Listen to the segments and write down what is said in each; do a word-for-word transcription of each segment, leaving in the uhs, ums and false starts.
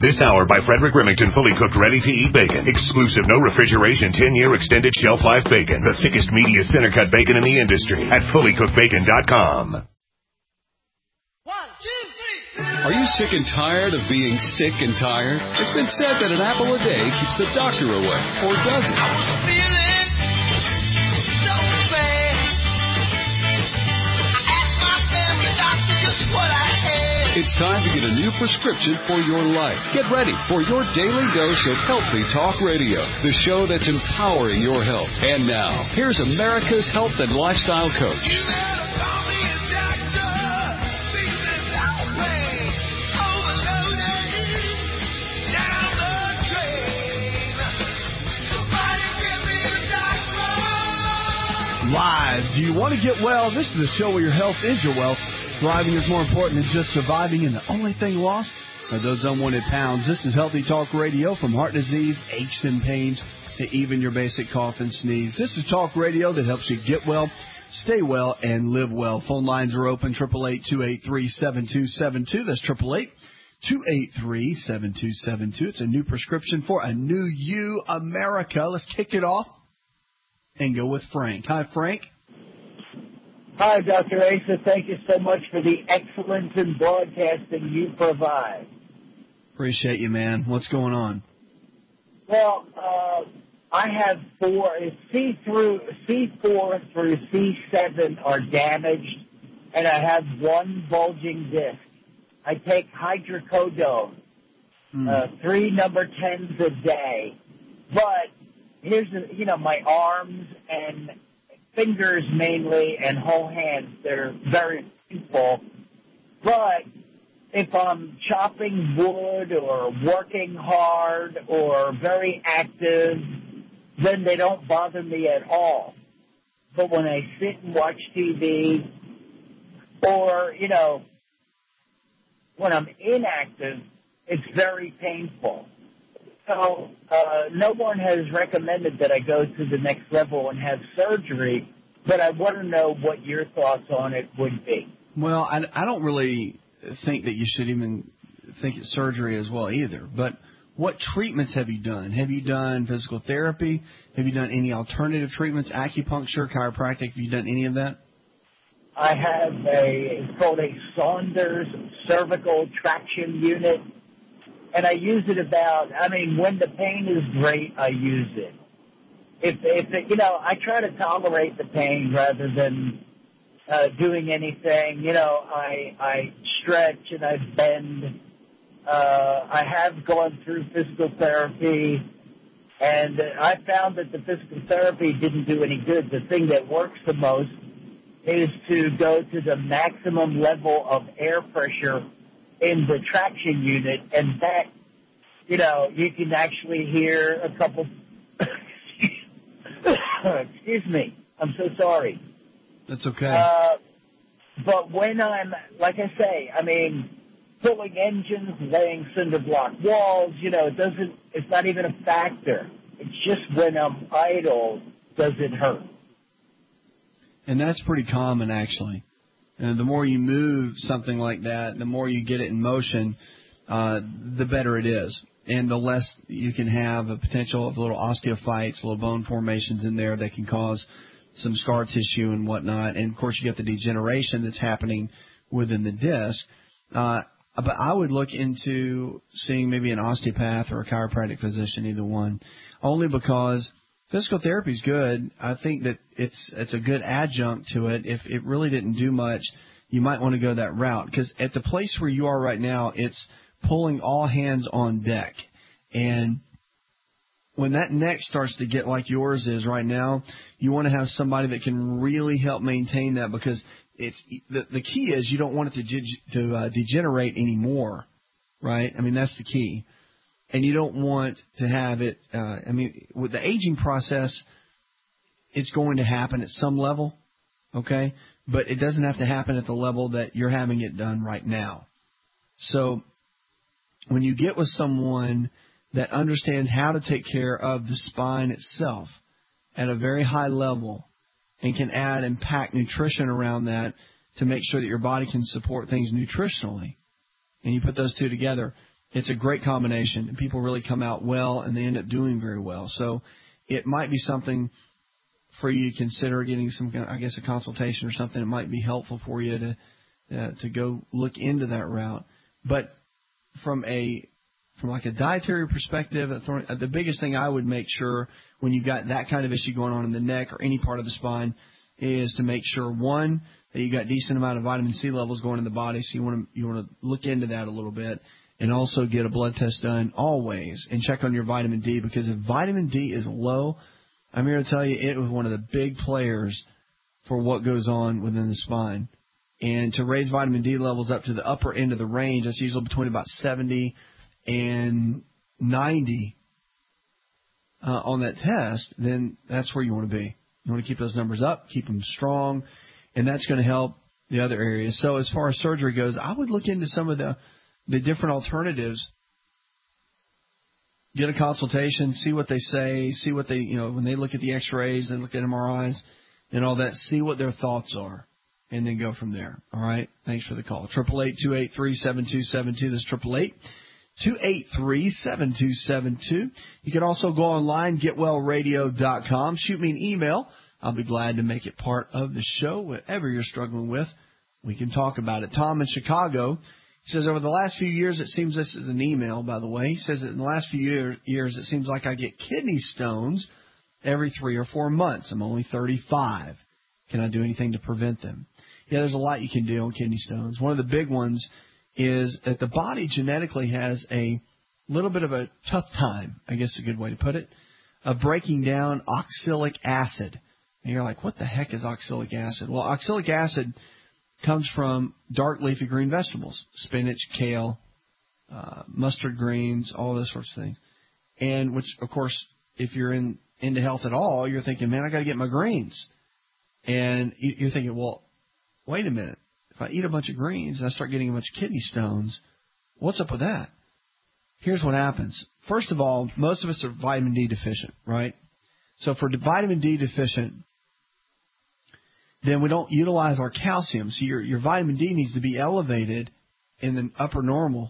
This hour by Frederick Remington, fully cooked, ready-to-eat bacon. Exclusive, no refrigeration, ten-year extended shelf life bacon. The thickest, meatiest center-cut bacon in the industry at fully cooked bacon dot com. One, two, three. Are you sick and tired of being sick and tired? It's been said that an apple a day keeps the doctor away, or does it? I was feeling so bad. I asked my family doctor just what I had. It's time to get a new prescription for your life. Get ready for your daily dose of Healthy Talk Radio, the show that's empowering your health. And now, here's America's health and lifestyle coach. You better call me a doctor. Feeling that way. Overloaded. Down the drain. Somebody give me a doctor. Live. Do you want to get well? This is the show where your health is your wealth. Thriving is more important than just surviving, and the only thing lost are those unwanted pounds. This is Healthy Talk Radio, from heart disease, aches and pains, to even your basic cough and sneeze. This is talk radio that helps you get well, stay well, and live well. Phone lines are open, eight eight eight, two eight three, seven two seven two. That's eight eight eight, two eight three, seven two seven two. It's a new prescription for a new you, America. Let's kick it off and go with Frank. Hi, Frank. Hi, Doctor Asa. Thank you so much for the excellence in broadcasting you provide. Appreciate you, man. What's going on? Well, uh, I have four, C through C four through C seven are damaged, and I have one bulging disc. I take hydrocodone, mm. uh, three number tens a day. But here's the, you know, my arms and fingers mainly and whole hands, they're very painful. But if I'm chopping wood or working hard or very active, then they don't bother me at all. But when I sit and watch T V or, you know, when I'm inactive, it's very painful. So uh, no one has recommended that I go to the next level and have surgery, but I want to know what your thoughts on it would be. Well, I, I don't really think that you should even think it's surgery as well either. But what treatments have you done? Have you done physical therapy? Have you done any alternative treatments, acupuncture, chiropractic? Have you done any of that? I have a, it's called a Saunders cervical traction unit. And I use it about, I mean, when the pain is great, I use it. If, if it, you know, I try to tolerate the pain rather than uh, doing anything. You know, I, I stretch and I bend. Uh, I have gone through physical therapy, and I found that the physical therapy didn't do any good. The thing that works the most is to go to the maximum level of air pressure in the traction unit, and that, you know, you can actually hear a couple, excuse me, I'm so sorry. That's okay. Uh, but when I'm, like I say, I mean, pulling engines, laying cinder block walls, you know, it doesn't, it's not even a factor. It's just when I'm idle, does it hurt? And that's pretty common, actually. And the more you move something like that, the more you get it in motion, uh, the better it is. And the less you can have a potential of little osteophytes, little bone formations in there that can cause some scar tissue and whatnot. And, of course, you get the degeneration that's happening within the disc. Uh, but I would look into seeing maybe an osteopath or a chiropractic physician, either one, only because physical therapy is good. I think that it's it's a good adjunct to it. If it really didn't do much, you might want to go that route, because at the place where you are right now, it's pulling all hands on deck. And when that neck starts to get like yours is right now, you want to have somebody that can really help maintain that, because it's the, the key is you don't want it to, to uh, degenerate anymore, right? I mean, that's the key. And you don't want to have it, uh, I mean, with the aging process, it's going to happen at some level, okay? But it doesn't have to happen at the level that you're having it done right now. So when you get with someone that understands how to take care of the spine itself at a very high level and can add and pack nutrition around that to make sure that your body can support things nutritionally, and you put those two together, It's a great combination, and people really come out well, and they end up doing very well. So it might be something for you to consider getting some, I guess, a consultation or something. It might be helpful for you to uh, to go look into that route. But from a from like a dietary perspective, the biggest thing I would make sure when you've got that kind of issue going on in the neck or any part of the spine is to make sure, one, that you got decent amount of vitamin C levels going in the body. So you want to you want to look into that a little bit, and also get a blood test done always and check on your vitamin D, because if vitamin D is low, I'm here to tell you it was one of the big players for what goes on within the spine. And to raise vitamin D levels up to the upper end of the range, that's usually between about seventy and ninety uh, on that test, then that's where you want to be. You want to keep those numbers up, keep them strong, and that's going to help the other areas. So as far as surgery goes, I would look into some of the, the different alternatives. Get a consultation, see what they say, see what they, you know, when they look at the x-rays, they look at M R Is and all that, see what their thoughts are, and then go from there. All right? Thanks for the call. eight eight eight, two eight three, seven two seven two. That's eight eight eight, two eight three, seven two seven two. You can also go online, get well radio dot com. Shoot me an email. I'll be glad to make it part of the show. Whatever you're struggling with, we can talk about it. Tom in Chicago, he says, over the last few years, it seems, this is an email, by the way. He says that in the last few year, years, it seems like I get kidney stones every three or four months. I'm only thirty-five. Can I do anything to prevent them? Yeah, there's a lot you can do on kidney stones. One of the big ones is that the body genetically has a little bit of a tough time, I guess is a good way to put it, of breaking down oxalic acid. And you're like, what the heck is oxalic acid? Well, oxalic acid comes from dark leafy green vegetables, spinach, kale, uh, mustard greens, all those sorts of things. And which, of course, if you're in into health at all, you're thinking, man, I got to get my greens. And you're thinking, well, wait a minute. If I eat a bunch of greens and I start getting a bunch of kidney stones, what's up with that? Here's what happens. First of all, most of us are vitamin D deficient, right? So if we're vitamin D deficient, then we don't utilize our calcium. So your, your vitamin D needs to be elevated in the upper normal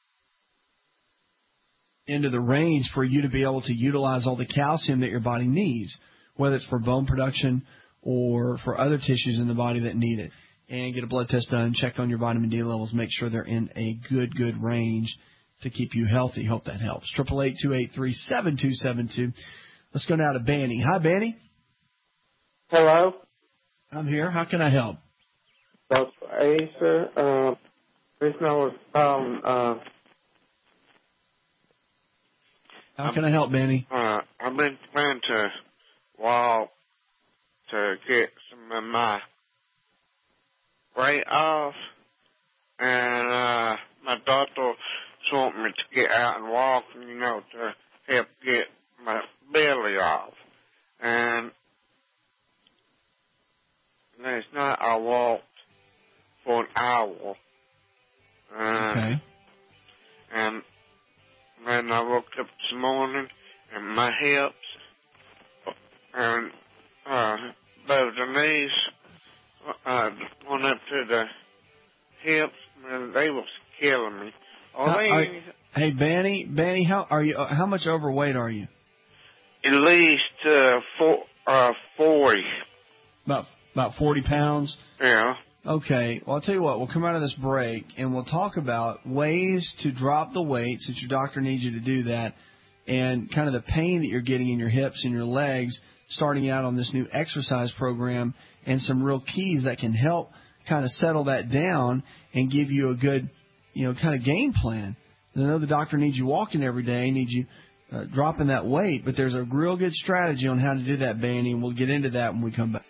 into the range for you to be able to utilize all the calcium that your body needs, whether it's for bone production or for other tissues in the body that need it. And get a blood test done, check on your vitamin D levels, make sure they're in a good, good range to keep you healthy. Hope that helps. eight eight eight, two eight three, seven two seven two. Let's go now to Banny. Hi, Banny. Hello. I'm here. How can I help? That's Asa. Uh, reason I was calling, uh, How can I help, Banny? Uh, I've been trying to walk to get some of my weight off, and uh, my doctor told me to get out and walk, you know, to help get my belly off. And last night I walked for an hour. And, okay. And then I woke up this morning, and my hips and uh, both the knees uh, went up to the hips, and they was killing me. How, are, hey, Banny, Banny, how are you? How much overweight are you? At least uh, four, uh, forty. About about forty pounds. Yeah. Okay. Well, I'll tell you what. We'll come out of this break and we'll talk about ways to drop the weight, since your doctor needs you to do that, and kind of the pain that you're getting in your hips and your legs, starting out on this new exercise program, and some real keys that can help kind of settle that down and give you a good, you know, kind of game plan. I know the doctor needs you walking every day, needs you uh, dropping that weight, but there's a real good strategy on how to do that, Banny, and we'll get into that when we come back.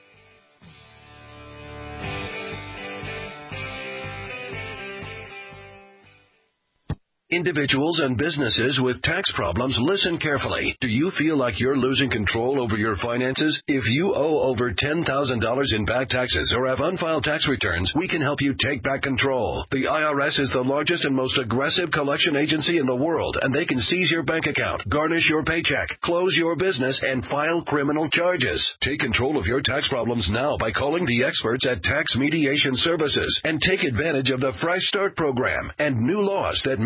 Individuals and businesses with tax problems, listen carefully. Do you feel like you're losing control over your finances? If you owe over ten thousand dollars in back taxes or have unfiled tax returns, we can help you take back control. The I R S is the largest and most aggressive collection agency in the world, and they can seize your bank account, garnish your paycheck, close your business, and file criminal charges. Take control of your tax problems now by calling the experts at Tax Mediation Services and take advantage of the Fresh Start program and new laws that may allow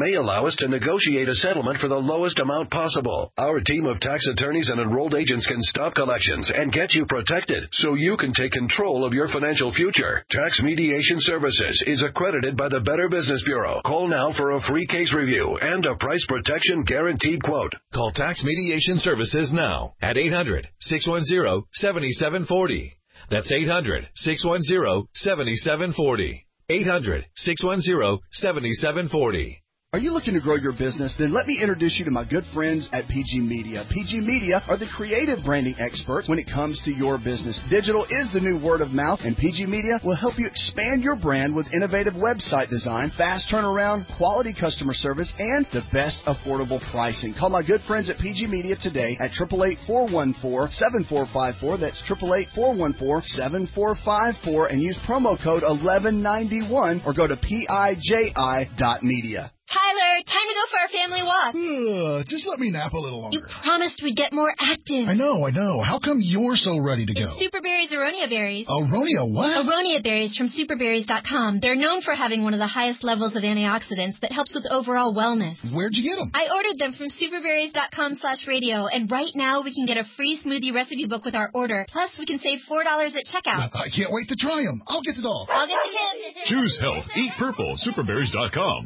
allow us to negotiate a settlement for the lowest amount possible. Our team of tax attorneys and enrolled agents can stop collections and get you protected so you can take control of your financial future. Tax Mediation Services is accredited by the Better Business Bureau. Call now for a free case review and a price protection guaranteed quote. Call Tax Mediation Services now at eight hundred, six one zero, seven seven four zero. That's eight hundred, six one zero, seven seven four zero. eight hundred, six one zero, seven seven four zero. Are you looking to grow your business? Then let me introduce you to my good friends at P G Media. P G Media are the creative branding experts when it comes to your business. Digital is the new word of mouth, and P G Media will help you expand your brand with innovative website design, fast turnaround, quality customer service, and the best affordable pricing. Call my good friends at P G Media today at eight eight eight, four one four, seven four five four. That's eight eight eight, four one four, seven four five four, and use promo code eleven ninety-one or go to P I J I dot media. Tyler, time to go for our family walk. Uh, just let me nap a little longer. You promised we'd get more active. I know, I know. How come you're so ready to go? It's Superberry's Aronia berries. Aronia what? Aronia berries from superberries dot com. They're known for having one of the highest levels of antioxidants that helps with overall wellness. Where'd you get them? I ordered them from superberries dot com slash radio, and right now we can get a free smoothie recipe book with our order. Plus, we can save four dollars at checkout. I can't wait to try them. I'll get it all. I'll get the hint. Choose health. Eat purple. superberries dot com.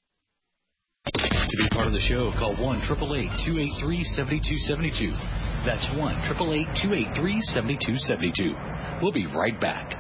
To be part of the show, call one eight eight eight, two eight three, seven two seven two. That's one eight eight eight, two eight three, seven two seven two. We'll be right back.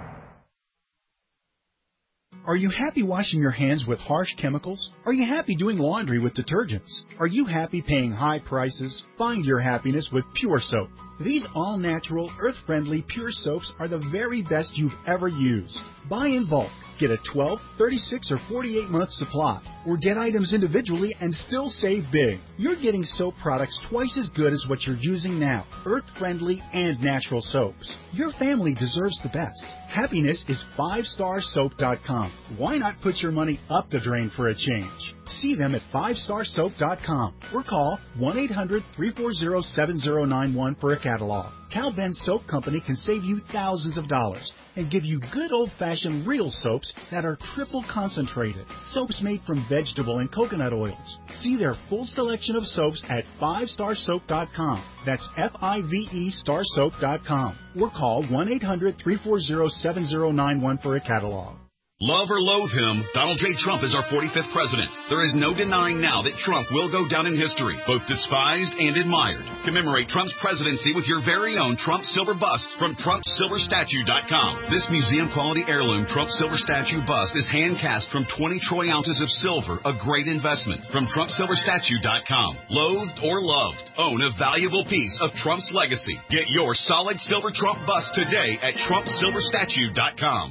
Are you happy washing your hands with harsh chemicals? Are you happy doing laundry with detergents? Are you happy paying high prices? Find your happiness with Pure Soap. These all-natural, earth-friendly Pure Soaps are the very best you've ever used. Buy in bulk. Get a twelve, thirty-six, or forty-eight month supply. Or get items individually and still save big. You're getting soap products twice as good as what you're using now. Earth-friendly and natural soaps. Your family deserves the best. Happiness is five star soap dot com. Why not put your money up the drain for a change? See them at five star soap dot com or call one eight hundred, three four zero, seven zero nine one for a catalog. Cal Ben Soap Company can save you thousands of dollars and give you good old-fashioned real soaps that are triple concentrated. Soaps made from vegetable and coconut oils. See their full selection of soaps at five star soap dot com. That's F I V E star soap dot com. Or call one eight hundred, three four zero, seven zero nine one for a catalog. Love or loathe him, Donald J. Trump is our forty-fifth president. There is no denying now that Trump will go down in history, both despised and admired. Commemorate Trump's presidency with your very own Trump Silver Bust from Trump Silver Statue dot com. This museum-quality heirloom Trump Silver Statue bust is hand-cast from twenty troy ounces of silver, a great investment. From Trump Silver Statue dot com. Loathed or loved, own a valuable piece of Trump's legacy. Get your solid silver Trump bust today at Trump Silver Statue dot com.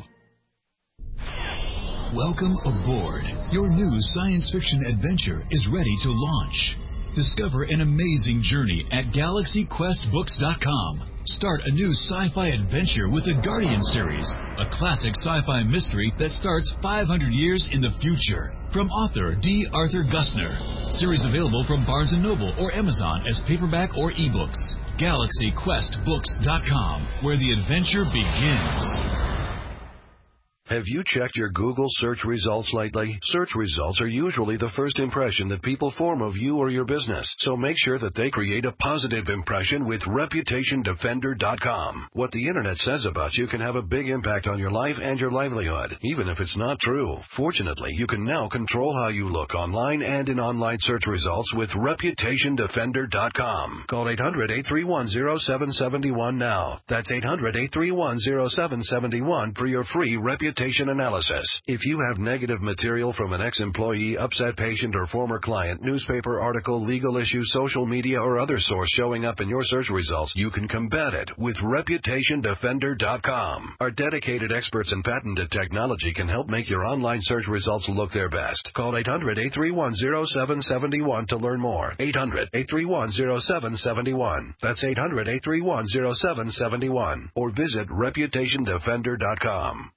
Welcome aboard. Your new science fiction adventure is ready to launch. Discover an amazing journey at Galaxy Quest Books dot com. Start a new sci-fi adventure with the Guardian series, a classic sci-fi mystery that starts five hundred years in the future. From author D. Arthur Gussner. Series available from Barnes and Noble or Amazon as paperback or ebooks. Galaxy Quest Books dot com, where the adventure begins. Have you checked your Google search results lately? Search results are usually the first impression that people form of you or your business, so make sure that they create a positive impression with Reputation Defender dot com. What the internet says about you can have a big impact on your life and your livelihood, even if it's not true. Fortunately, you can now control how you look online and in online search results with Reputation Defender dot com. Call eight hundred, eight three one, zero seven seven one now. That's eight hundred, eight three one, zero seven seven one for your free reputation analysis. If you have negative material from an ex-employee, upset patient, or former client, newspaper article, legal issue, social media, or other source showing up in your search results, you can combat it with Reputation Defender dot com. Our dedicated experts in patented technology can help make your online search results look their best. Call eight hundred, eight three one, zero seven seven one to learn more. eight hundred, eight three one, zero seven seven one. That's eight hundred, eight three one, zero seven seven one. Or visit Reputation Defender dot com.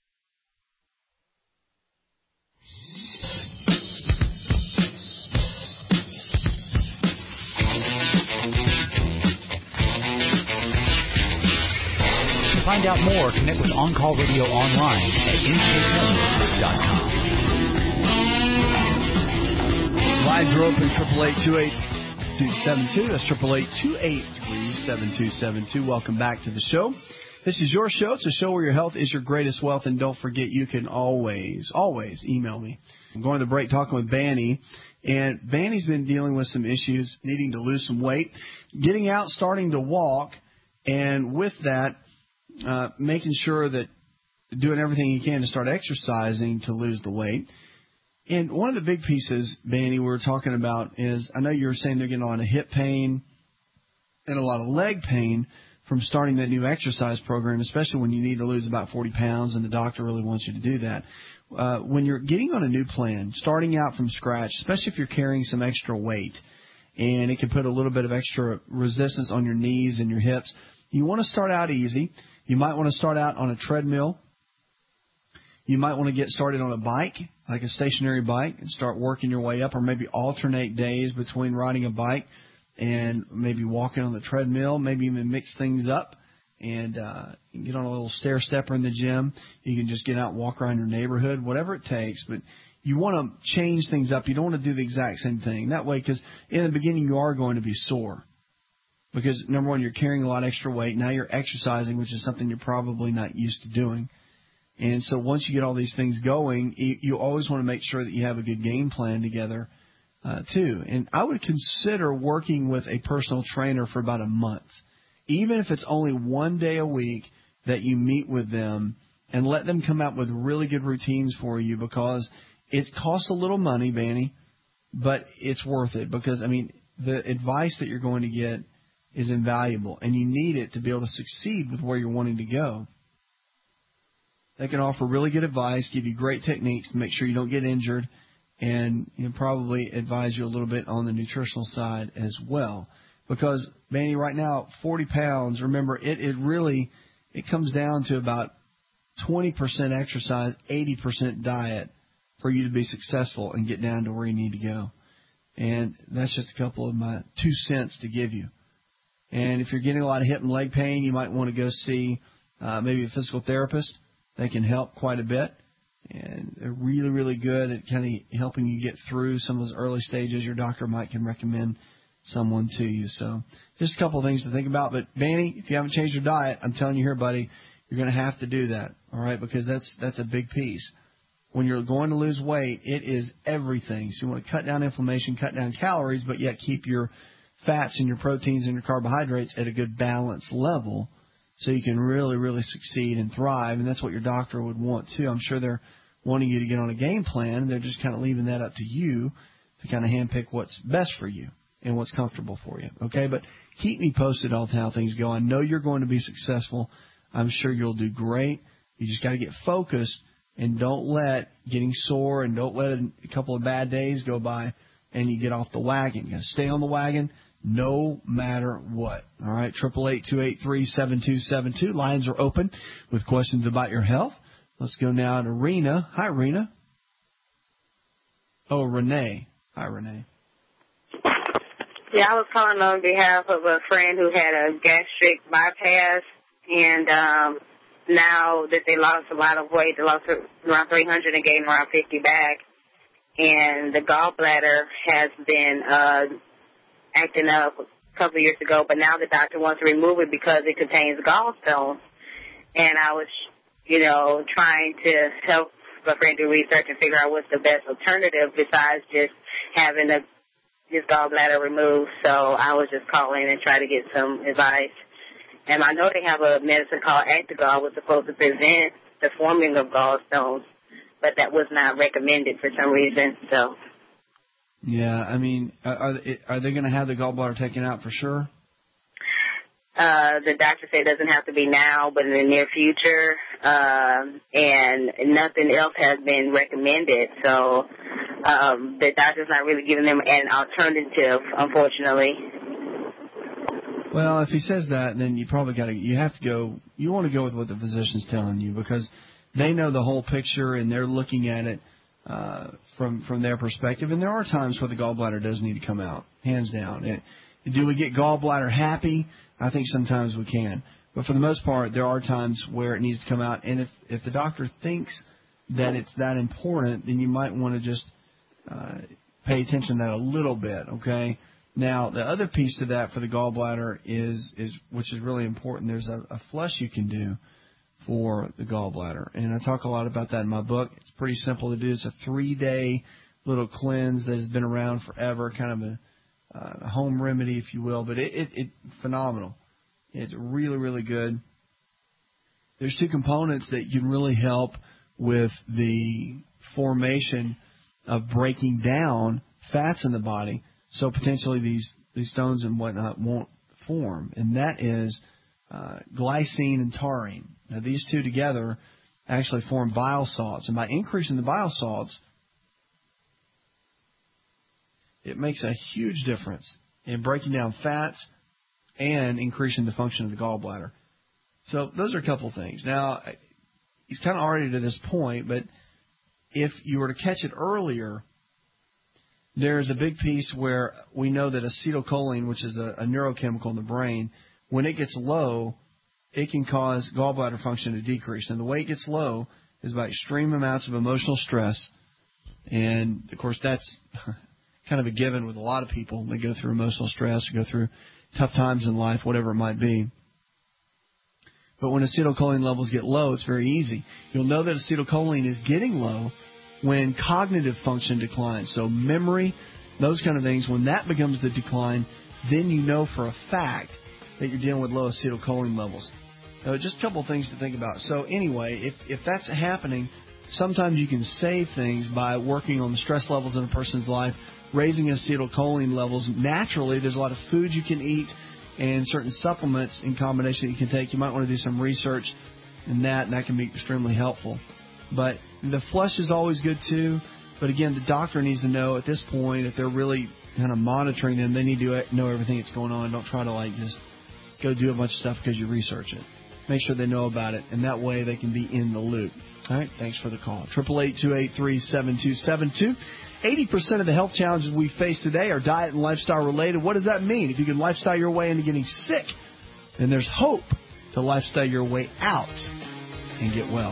To find out more, connect with On Call Radio online at in space network dot com. Lines are open, triple eight two eight two seven two. That's triple eight two eight three seven two seven two. Welcome back to the show. This is your show. It's a show where your health is your greatest wealth. And don't forget, you can always, always email me. I'm going to the break talking with Banny. And Banny's been dealing with some issues, needing to lose some weight, getting out, starting to walk, and with that, uh, making sure that doing everything he can to start exercising to lose the weight. And one of the big pieces, Banny, we were talking about is, I know you were saying they're getting a lot of hip pain and a lot of leg pain from starting that new exercise program, especially when you need to lose about forty pounds and the doctor really wants you to do that. Uh, when you're getting on a new plan, starting out from scratch, especially if you're carrying some extra weight, and it can put a little bit of extra resistance on your knees and your hips, you want to start out easy. You might want to start out on a treadmill. You might want to get started on a bike, like a stationary bike, and start working your way up, or maybe alternate days between riding a bike and maybe walking on the treadmill, maybe even mix things up and uh, get on a little stair stepper in the gym. You can just get out and walk around your neighborhood, whatever it takes. But you want to change things up. You don't want to do the exact same thing. That way, because in the beginning you are going to be sore. Because, number one, you're carrying a lot of extra weight. Now you're exercising, which is something you're probably not used to doing. And so once you get all these things going, you, you always want to make sure that you have a good game plan together, uh, too. And I would consider working with a personal trainer for about a month, even if it's only one day a week that you meet with them, and let them come up with really good routines for you, because it costs a little money, Banny, but it's worth it. Because, I mean, the advice that you're going to get is invaluable, and you need it to be able to succeed with where you're wanting to go. They can offer really good advice, give you great techniques to make sure you don't get injured, and you know, probably advise you a little bit on the nutritional side as well. Because, Banny, right now, forty pounds, remember, it, it really it comes down to about twenty percent exercise, eighty percent diet for you to be successful and get down to where you need to go. And that's just a couple of my two cents to give you. And if you're getting a lot of hip and leg pain, you might want to go see uh, maybe a physical therapist. They can help quite a bit, and they're really, really good at kind of helping you get through some of those early stages. Your doctor might can recommend someone to you. So just a couple of things to think about. But, Banny, if you haven't changed your diet, I'm telling you here, buddy, you're going to have to do that, all right, because that's that's a big piece. When you're going to lose weight, it is everything. So you want to cut down inflammation, cut down calories, but yet keep your fats and your proteins and your carbohydrates at a good balanced level, so you can really, really succeed and thrive. And that's what your doctor would want, too. I'm sure they're wanting you to get on a game plan, and they're just kind of leaving that up to you to kind of handpick what's best for you and what's comfortable for you, okay? But keep me posted on how things go. I know you're going to be successful. I'm sure you'll do great. You just got to get focused, and don't let getting sore and don't let a couple of bad days go by and you get off the wagon. You got to stay on the wagon no matter what. All right, triple eight two eight three seven two seven two. Lines are open with questions about your health. Let's go now to Rena. Hi, Rena. Oh, Renee. Hi, Renee. Yeah, I was calling on behalf of a friend who had a gastric bypass, and um, now that they lost a lot of weight, they lost around three hundred and gained around fifty back, and the gallbladder has been uh, acting up a couple of years ago, but now the doctor wants to remove it because it contains gallstones. And I was, you know, trying to help my friend do research and figure out what's the best alternative besides just having a, his gallbladder removed. So I was just calling and trying to get some advice. And I know they have a medicine called Actigall, was supposed to prevent the forming of gallstones, but that was not recommended for some reason. So. Yeah, I mean, are are they going to have the gallbladder taken out for sure? Uh, the doctor said it doesn't have to be now, but in the near future, uh, and nothing else has been recommended. So um, the doctor's not really giving them an alternative, unfortunately. Well, if he says that, then you probably got to, you have to go, you want to go with what the physician's telling you, because they know the whole picture and they're looking at it uh, from from their perspective. And there are times where the gallbladder does need to come out, hands down. It, do we get gallbladder happy? I think sometimes we can. But for the most part, there are times where it needs to come out. And if, if the doctor thinks that it's that important, then you might want to just uh, pay attention to that a little bit, okay? Now, the other piece to that for the gallbladder is, is which is really important, there's a, a flush you can do for the gallbladder. And I talk a lot about that in my book. It's pretty simple to do. It's a three-day little cleanse that has been around forever, kind of a, uh, a home remedy, if you will. But it, it, it phenomenal. It's really, really good. There's two components that can really help with the formation of breaking down fats in the body, so potentially these, these stones and whatnot won't form. And that is uh, glycine and taurine. Now, these two together actually form bile salts. And by increasing the bile salts, it makes a huge difference in breaking down fats and increasing the function of the gallbladder. So those are a couple things. Now, he's kind of already to this point, but if you were to catch it earlier, there's a big piece where we know that acetylcholine, which is a, a neurochemical in the brain, when it gets low, it can cause gallbladder function to decrease. And the way it gets low is by extreme amounts of emotional stress. And, of course, that's kind of a given with a lot of people. They go through emotional stress or go through tough times in life, whatever it might be. But when acetylcholine levels get low, it's very easy. You'll know that acetylcholine is getting low when cognitive function declines. So memory, those kind of things, when that becomes the decline, then you know for a fact that you're dealing with low acetylcholine levels. So just a couple of things to think about. So anyway, if, if that's happening, sometimes you can save things by working on the stress levels in a person's life, raising acetylcholine levels. Naturally, there's a lot of food you can eat and certain supplements in combination that you can take. You might want to do some research in that, and that can be extremely helpful. But the flush is always good, too. But, again, the doctor needs to know at this point, if they're really kind of monitoring them, they need to know everything that's going on. Don't try to, like, just go do a bunch of stuff because you research it. Make sure they know about it, and that way they can be in the loop. All right, thanks for the call. eight eight eight, two eight three, seven two seven two. eighty percent of the health challenges we face today are diet and lifestyle related. What does that mean? If you can lifestyle your way into getting sick, then there's hope to lifestyle your way out and get well.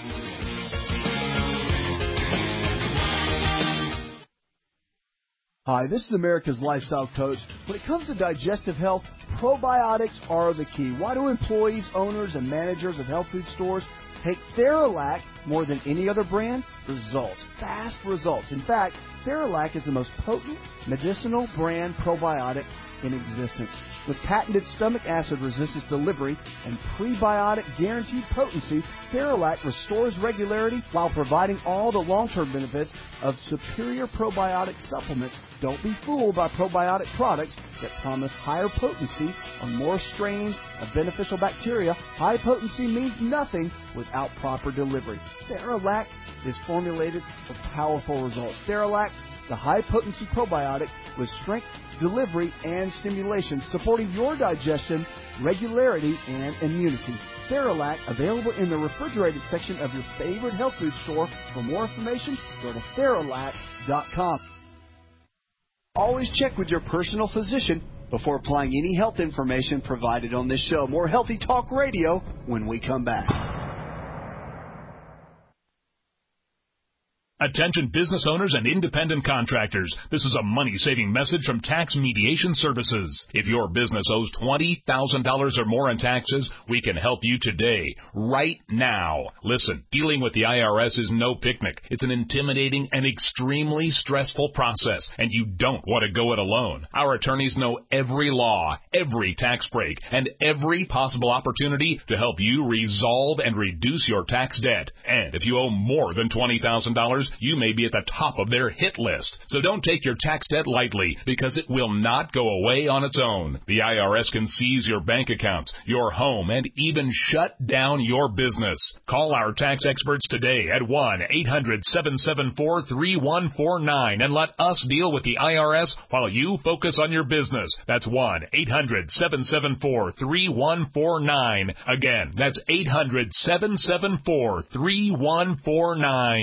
Hi, this is America's Lifestyle Coach. When it comes to digestive health, probiotics are the key. Why do employees, owners, and managers of health food stores take Theralac more than any other brand? Results. Fast results. In fact, Theralac is the most potent medicinal brand probiotic in existence. With patented stomach acid resistance delivery and prebiotic guaranteed potency, Theralac restores regularity while providing all the long-term benefits of superior probiotic supplements. Don't be fooled by probiotic products that promise higher potency on more strains of beneficial bacteria. High potency means nothing without proper delivery. Theralac is formulated for powerful results. Theralac, the high-potency probiotic with strength, delivery, and stimulation, supporting your digestion, regularity, and immunity. Theralac, available in the refrigerated section of your favorite health food store. For more information, go to Theralac dot com. Always check with your personal physician before applying any health information provided on this show. More Healthy Talk Radio when we come back. Attention business owners and independent contractors. This is a money-saving message from Tax Mediation Services. If your business owes twenty thousand dollars or more in taxes, we can help you today, right now. Listen, dealing with the I R S is no picnic. It's an intimidating and extremely stressful process, and you don't want to go it alone. Our attorneys know every law, every tax break, and every possible opportunity to help you resolve and reduce your tax debt. And if you owe more than twenty thousand dollars, you may be at the top of their hit list. So don't take your tax debt lightly, because it will not go away on its own. The I R S can seize your bank accounts, your home, and even shut down your business. Call our tax experts today at one eight hundred, seven seven four, three one four nine and let us deal with the I R S while you focus on your business. That's one eight hundred, seven seven four, three one four nine. Again, that's eight hundred, seven seven four, three one four nine.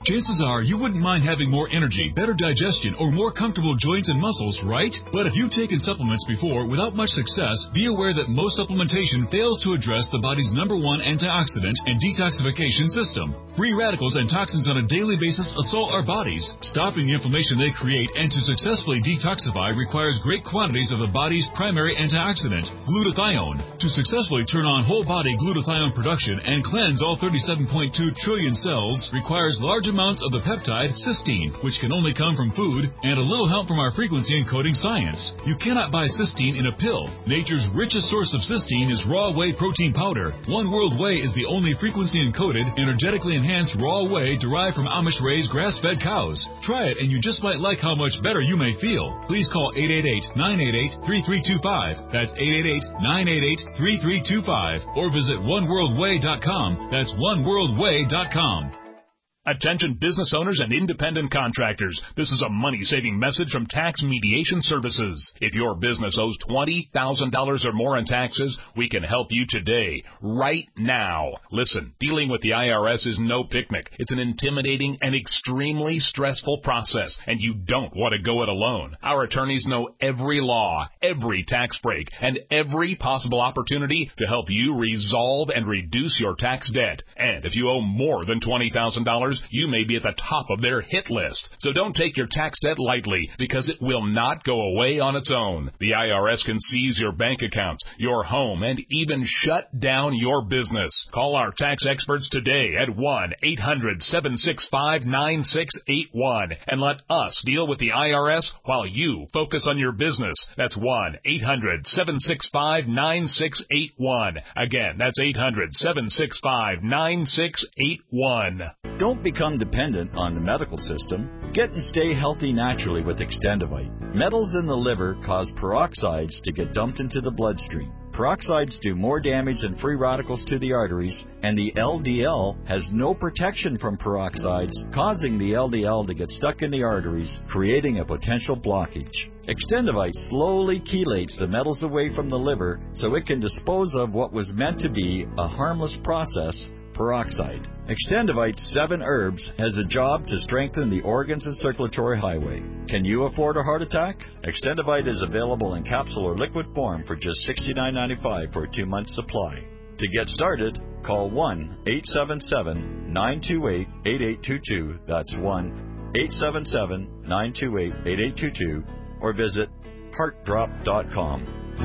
Chances are you wouldn't mind having more energy, better digestion, or more comfortable joints and muscles, right? But if you've taken supplements before without much success, be aware that most supplementation fails to address the body's number one antioxidant and detoxification system. Free radicals and toxins on a daily basis assault our bodies. Stopping the inflammation they create and to successfully detoxify requires great quantities of the body's primary antioxidant, glutathione. To successfully turn on whole body glutathione production and cleanse all thirty-seven point two trillion cells requires large amounts of the peptide cysteine, which can only come from food, and a little help from our frequency encoding science. You cannot buy cysteine in a pill. Nature's richest source of cysteine is raw whey protein powder. One World Whey is the only frequency encoded, energetically enhanced raw whey derived from Amish-raised grass-fed cows. Try it and you just might like how much better you may feel. Please call eight eight eight, nine eight eight, three three two five. That's eight eight eight, nine eight eight, three three two five. Or visit one world way dot com. That's one world way dot com. Attention business owners and independent contractors. This is a money-saving message from Tax Mediation Services. If your business owes twenty thousand dollars or more in taxes, we can help you today, right now. Listen, dealing with the I R S is no picnic. It's an intimidating and extremely stressful process, and you don't want to go it alone. Our attorneys know every law, every tax break, and every possible opportunity to help you resolve and reduce your tax debt. And if you owe more than twenty thousand dollars, you may be at the top of their hit list. So don't take your tax debt lightly, because it will not go away on its own. The I R S can seize your bank accounts, your home, and even shut down your business. Call our tax experts today at one eight hundred, seven six five, nine six eight one and let us deal with the I R S while you focus on your business. That's one eight hundred, seven six five, nine six eight one. Again, that's eight hundred, seven six five, nine six eight one. Don't become dependent on the medical system. Get and stay healthy naturally with Extendivite. Metals in the liver cause peroxides to get dumped into the bloodstream. Peroxides do more damage than free radicals to the arteries, and the L D L has no protection from peroxides, causing the L D L to get stuck in the arteries, creating a potential blockage. Extendivite slowly chelates the metals away from the liver so it can dispose of what was meant to be a harmless process, peroxide. Extendivite's seven herbs has a job to strengthen the organs and circulatory highway. Can you afford a heart attack? Extendivite is available in capsule or liquid form for just sixty-nine ninety-five for a two-month supply. To get started, call one eight seven seven, nine two eight, eight eight two two. That's one eight seven seven, nine two eight, eight eight two two. Or visit heart drop dot com.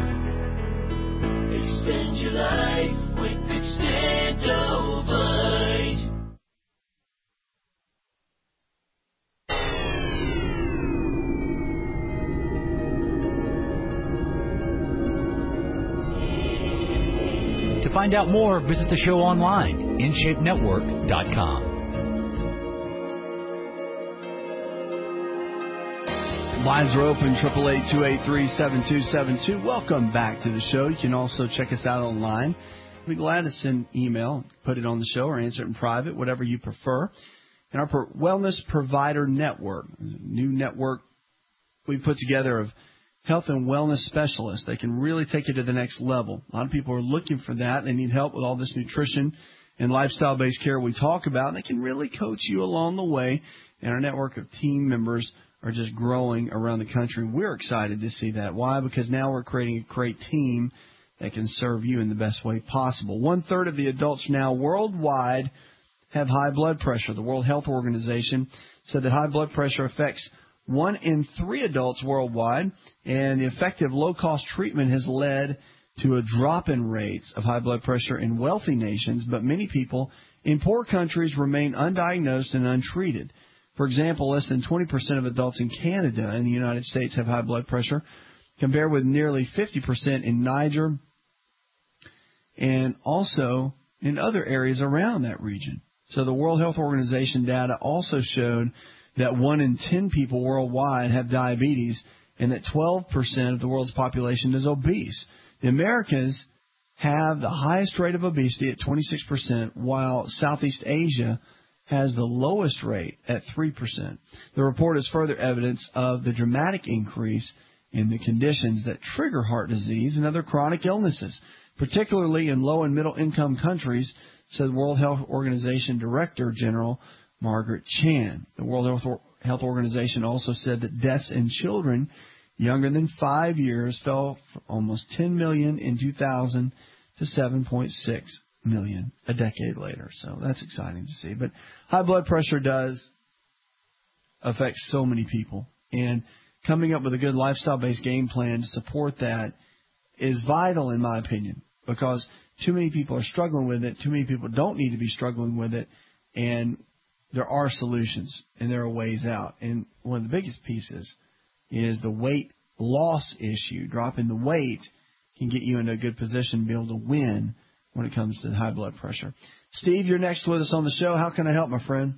Extend your life with Extendivite. To find out more, visit the show online, in shape network dot com. Lines are open, eight eight eight, two eight three, seven two seven two. Welcome back to the show. You can also check us out online. We'd be glad to send email, put it on the show, or answer it in private, whatever you prefer. And our Wellness Provider Network, a new network we put together of health and wellness specialists. They can really take you to the next level. A lot of people are looking for that. They need help with all this nutrition and lifestyle-based care we talk about. And they can really coach you along the way. And our network of team members are just growing around the country. We're excited to see that. Why? Because now we're creating a great team that can serve you in the best way possible. One-third of the adults now worldwide have high blood pressure. The World Health Organization said that high blood pressure affects one in three adults worldwide, and the effective low-cost treatment has led to a drop in rates of high blood pressure in wealthy nations, but many people in poor countries remain undiagnosed and untreated. For example, less than twenty percent of adults in Canada and the United States have high blood pressure, compared with nearly fifty percent in Niger and also in other areas around that region. So the World Health Organization data also showed that one in ten people worldwide have diabetes and that twelve percent of the world's population is obese. The Americans have the highest rate of obesity at twenty-six percent, while Southeast Asia has the lowest rate at three percent. The report is further evidence of the dramatic increase in the conditions that trigger heart disease and other chronic illnesses, particularly in low and middle income countries, said World Health Organization Director General Margaret Chan. The World Health Organization also said that deaths in children younger than five years fell from almost ten million in two thousand to seven point six million a decade later. So that's exciting to see. But high blood pressure does affect so many people. And coming up with a good lifestyle-based game plan to support that is vital, in my opinion, because too many people are struggling with it. Too many people don't need to be struggling with it. And there are solutions, and there are ways out. And one of the biggest pieces is the weight loss issue. Dropping the weight can get you in a good position to be able to win when it comes to high blood pressure. Steve, you're next with us on the show. How can I help, my friend?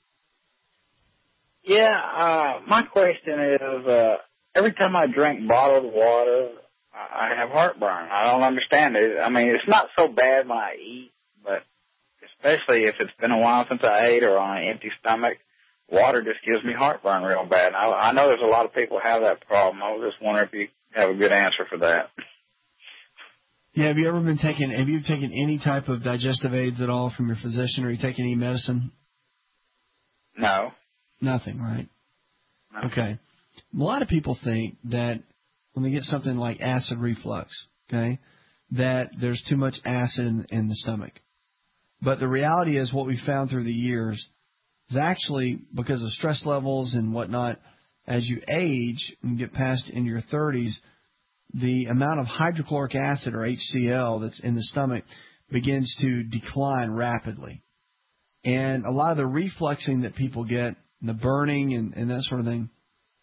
Yeah, uh, my question is, uh, every time I drink bottled water, I have heartburn. I don't understand it. I mean, it's not so bad when I eat, but especially if it's been a while since I ate or on an empty stomach, water just gives me heartburn real bad. And I, I know there's a lot of people who have that problem. I was just wondering if you have a good answer for that. Yeah, have you ever been taking, have you taken any type of digestive aids at all from your physician, or are you taking any medicine? No. Nothing, right? No. Okay. A lot of people think that when they get something like acid reflux, okay, that there's too much acid in, in the stomach. But the reality is what we found through the years is actually because of stress levels and whatnot, as you age and get past into your thirties, the amount of hydrochloric acid, or H C L, that's in the stomach begins to decline rapidly. And a lot of the refluxing that people get, the burning and, and that sort of thing,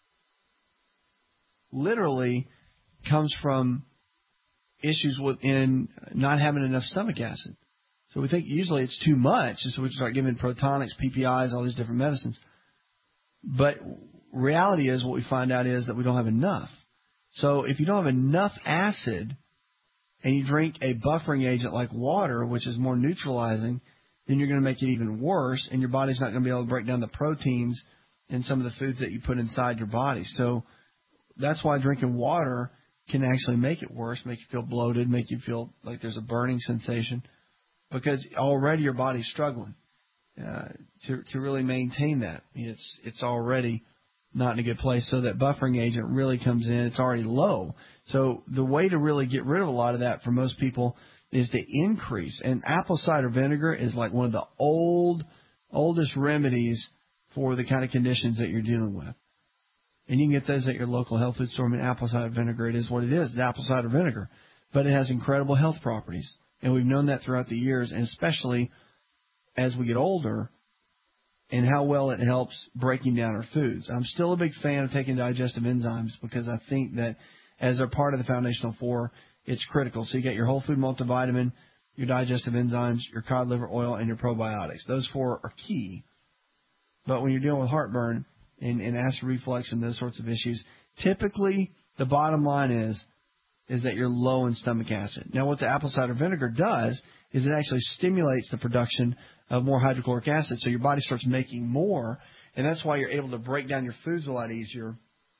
literally comes from issues within not having enough stomach acid. So we think usually it's too much, and so we start giving Protonics, P P Is, all these different medicines. But reality is, what we find out is that we don't have enough. So if you don't have enough acid and you drink a buffering agent like water, which is more neutralizing, then you're going to make it even worse, and your body's not going to be able to break down the proteins in some of the foods that you put inside your body. So that's why drinking water can actually make it worse, make you feel bloated, make you feel like there's a burning sensation, because already your body's struggling uh, to to really maintain that. It's it's already not in a good place. So that buffering agent really comes in. It's already low. So the way to really get rid of a lot of that for most people is to increase. And apple cider vinegar is like one of the old, oldest remedies for the kind of conditions that you're dealing with. And you can get those at your local health food store. I mean, apple cider vinegar, it is what it is. It's apple cider vinegar. But it has incredible health properties. And we've known that throughout the years, and especially as we get older, and how well it helps breaking down our foods. I'm still a big fan of taking digestive enzymes because I think that as they're part of the foundational four, it's critical. So you get your whole food multivitamin, your digestive enzymes, your cod liver oil, and your probiotics. Those four are key. But when you're dealing with heartburn and, and acid reflux and those sorts of issues, typically the bottom line is is that you're low in stomach acid. Now, what the apple cider vinegar does is it actually stimulates the production of more hydrochloric acid, so your body starts making more, and that's why you're able to break down your foods a lot easier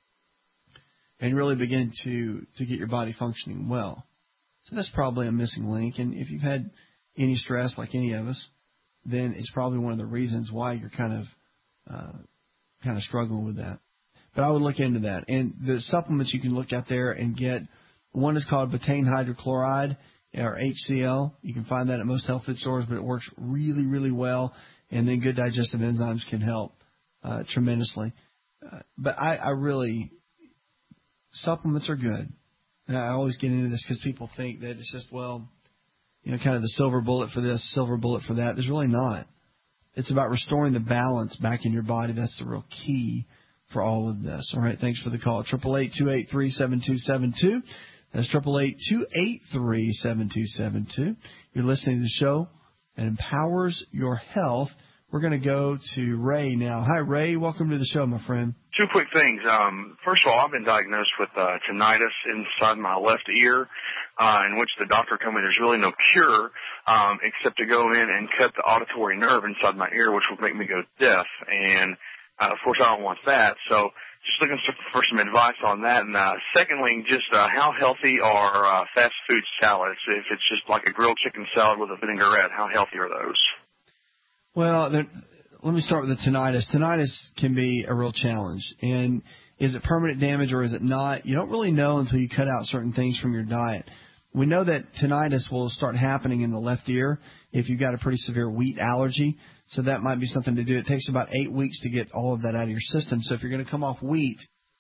and really begin to, to get your body functioning well. So that's probably a missing link, and if you've had any stress, like any of us, then it's probably one of the reasons why you're kind of uh, kind of struggling with that. But I would look into that. And the supplements you can look at there and get, one is called betaine hydrochloride, or H C L. You can find that at most health food stores, but it works really, really well. And then good digestive enzymes can help uh, tremendously. Uh, but I, I really, supplements are good. And I always get into this because people think that it's just, well, you know, kind of the silver bullet for this, silver bullet for that. There's really not. It's about restoring the balance back in your body. That's the real key for all of this. All right, thanks for the call. eight eight eight, two eight three, seven two seven two. That's eight eight eight, two eight three, seven two seven two. You're listening to the show that empowers your health. We're going to go to Ray now. Hi, Ray. Welcome to the show, my friend. Two quick things. Um, first of all, I've been diagnosed with uh, tinnitus inside my left ear, uh, in which the doctor told me there's really no cure um, except to go in and cut the auditory nerve inside my ear, which will make me go deaf. And, uh, of course, I don't want that. So just looking for some advice on that. And uh, secondly, just uh, how healthy are uh, fast food salads? If it's just like a grilled chicken salad with a vinaigrette, how healthy are those? Well, let me start with the tinnitus. Tinnitus can be a real challenge. And is it permanent damage or is it not? You don't really know until you cut out certain things from your diet. We know that tinnitus will start happening in the left ear if you've got a pretty severe wheat allergy. So that might be something to do. It takes about eight weeks to get all of that out of your system. So if you're going to come off wheat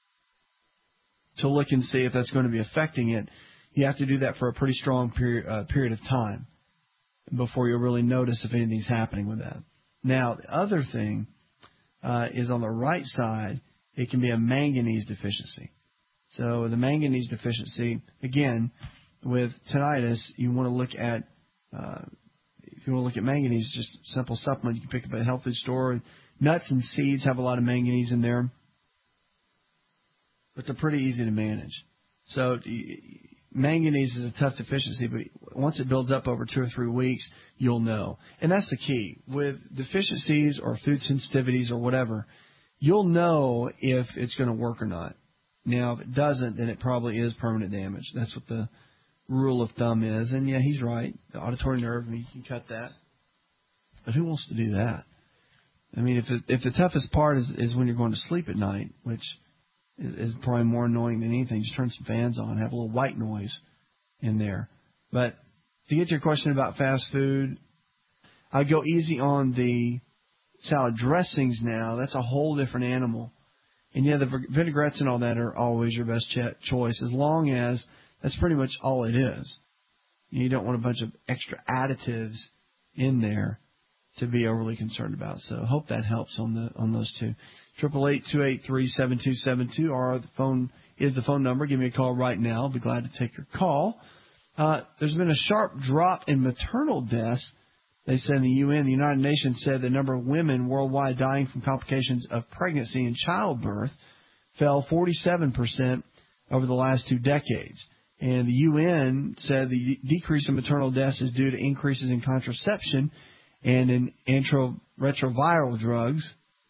to look and see if that's going to be affecting it, you have to do that for a pretty strong period, uh, period of time before you'll really notice if anything's happening with that. Now, the other thing uh, is on the right side, it can be a manganese deficiency. So the manganese deficiency, again, with tinnitus, you want to look at, uh, if you want to look at manganese, just a simple supplement you can pick up at a health food store. Nuts and seeds have a lot of manganese in there, but they're pretty easy to manage. So manganese is a tough deficiency, but once it builds up over two or three weeks, you'll know. And that's the key. With deficiencies or food sensitivities or whatever, you'll know if it's going to work or not. Now, if it doesn't, then it probably is permanent damage. That's what the rule of thumb is. And, yeah, he's right. The auditory nerve, you can cut that. But who wants to do that? I mean, if it, if the toughest part is, is when you're going to sleep at night, which is, is probably more annoying than anything, just turn some fans on, have a little white noise in there. But to get to your question about fast food, I go easy on the salad dressings now. That's a whole different animal. And, yeah, the vinaigrettes and all that are always your best ch- choice, as long as that's pretty much all it is. You don't want a bunch of extra additives in there to be overly concerned about. So I hope that helps on the on those two. Triple eight two eight three seven two seven two or the phone is the phone number. Give me a call right now. I'll be glad to take your call. Uh, there's been a sharp drop in maternal deaths. They said in the U N, the United Nations said the number of women worldwide dying from complications of pregnancy and childbirth fell forty-seven percent over the last two decades. And the U N said the decrease in maternal deaths is due to increases in contraception and in antiretroviral drugs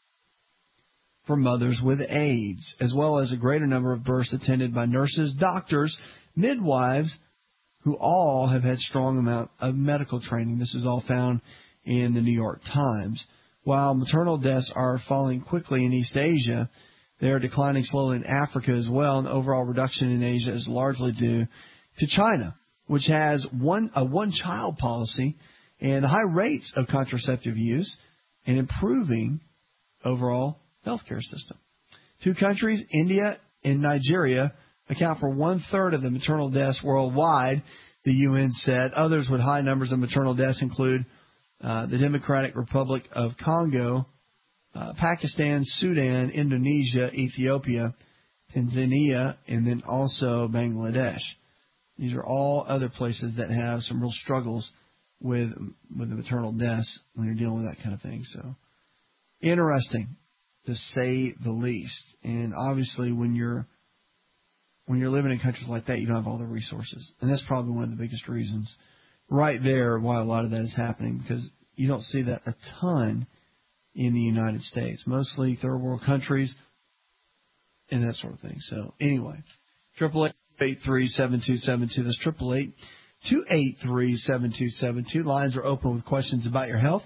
for mothers with AIDS, as well as a greater number of births attended by nurses, doctors, midwives, who all have had strong amount of medical training. This is all found in the New York Times. While maternal deaths are falling quickly in East Asia, they are declining slowly in Africa as well, and the overall reduction in Asia is largely due to China, which has one a one-child policy and high rates of contraceptive use and improving overall healthcare system. Two countries, India and Nigeria, account for one-third of the maternal deaths worldwide, the U N said. Others with high numbers of maternal deaths include uh, the Democratic Republic of Congo, Uh, Pakistan, Sudan, Indonesia, Ethiopia, Tanzania, and then also Bangladesh. These are all other places that have some real struggles with with the maternal deaths when you're dealing with that kind of thing. So, interesting, to say the least. And obviously, when you're when you're living in countries like that, you don't have all the resources, and that's probably one of the biggest reasons, right there, why a lot of that is happening, because you don't see that a ton in the United States, mostly third world countries and that sort of thing. So anyway, triple eight eight three seven two seven two. That's triple eight two eight three seven two seven two. Lines are open with questions about your health.